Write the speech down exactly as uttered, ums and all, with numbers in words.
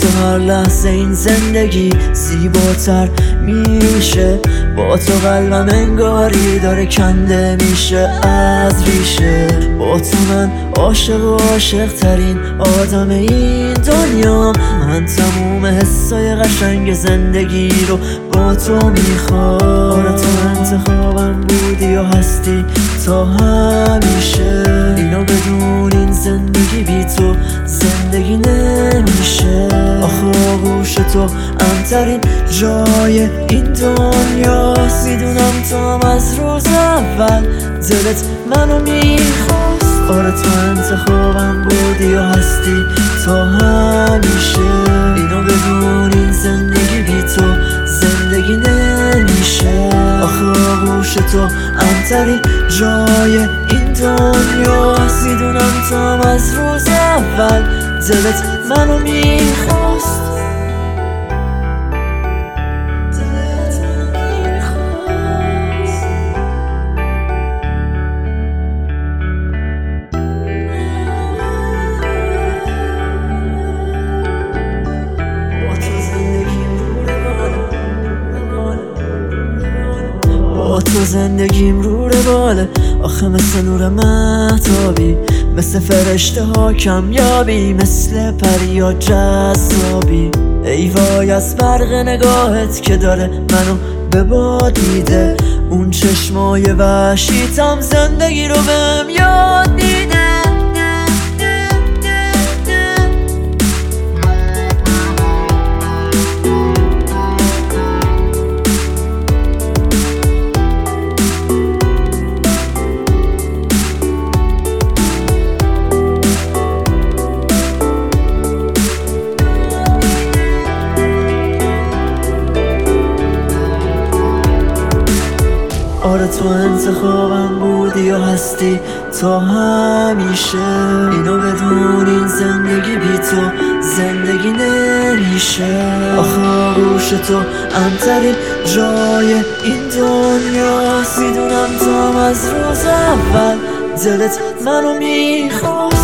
تو هر لحظه این زندگی زیباتر میشه، با تو قلبم انگاری داره کنده میشه از ریشه. با تو من عاشق و عاشق ترین آدم این دنیا، من تموم حسای قشنگ زندگی رو با تو میخوام. آره تو انتخابم بودی و هستی تا همیشه، اینو بدون این زندگی بی تو زندگی نمیشه. آخه آغوش تو امترین جای این دنیاست، میدونم تو هم از روز اول دلت منو میخواست. آره تو انتخابم بودی و هستی تا همیشه، اینو بدون این زندگی بی تو زندگی نمیشه. آخه آغوش تو امترین جای این دنیاست، میدونم تو هم از روز اول دلت منو میخواست. با تو زندگیم رو رواله، آخه مثل نور مهتابی، مثل فرشته ها کمیابی، مثل پریا جذابی. ای وای از برق نگاهت که داره منو به باد میده، اون چشمای وحشیتم زندگی رو بهم یاد میده. آره تو انتخابم بودی و هستی تا همیشه، اینو بدون این زندگی بی تو زندگی نمیشه. آخه آغوش تو امترین جای این دنیاست، میدونم تو هم از روز اول دلت منو میخواست.